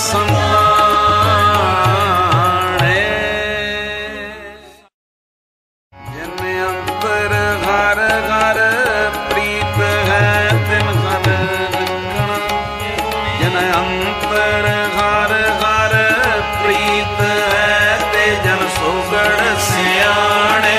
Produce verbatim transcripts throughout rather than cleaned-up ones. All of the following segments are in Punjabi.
ਸੰਤਾਣੇ। ਜਿਨ ਅੰਤਰ ਘਰ ਘਰ ਪ੍ਰੀਤ ਹੈ ਤਿਨ ਘਰ ਰੱਖਣਾ। ਜਿਨ ਅੰਤਰ ਘਰ ਘਰ ਪ੍ਰੀਤ ਹੈ ਤੇ ਜਨ ਸੋਗੜ ਸਿਆਣੇ।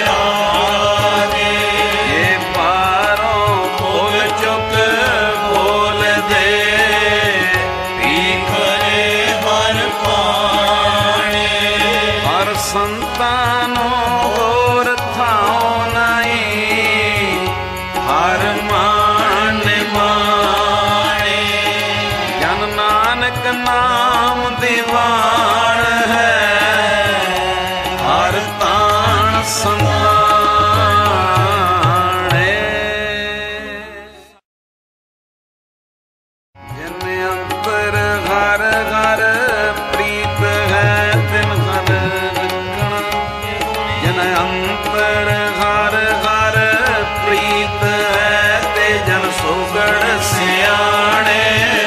ਸੰਤਾਨੋ ਹੋਰ ਥਾਉ ਨਹੀਂ ਹਰ ਮਾਨ ਮਾਣੇ। ਜਨ ਨਾਨਕ ਨਾਮ ਦੀਵਾਨ ਹੈ ਹਰ ਤਾਣ ਸੰਤਾਣੇ। ਜਿਨ ਅੰਤਰ ਘਰ ਘਰ ਪ੍ਰੀਤ ਹੈ ਤਿਨ ਘਰ ਅੰਤਰ ਘਰ ਘਰ ਪ੍ਰੀਤ ਹੈ ਤੇ ਜਨ ਸੋਗੜ ਸਿਆਣੇ।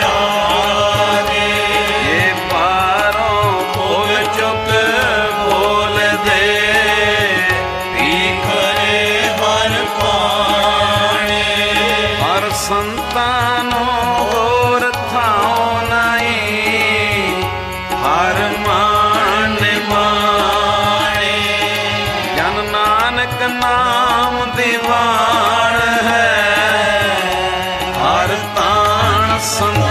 ਇਹ ਪਾਰੋਂ ਬੋਲ ਚੁੱਕ ਬੋਲਦੇ ਭੀਖਰੇ ਹਰ ਪਾਣੇ। ਹਰ ਸੰਤਾਨੋ ਹੋਰ ਥਾਉ ਨਹੀਂ ਹਰ ਮਾਨ ਮਾਣੇ। ਨਾਨਕ ਨਾਮ ਦੀਵਾਨ ਹੈ ਹਰ ਤਾਣ ਸੰਤਾਣੇ।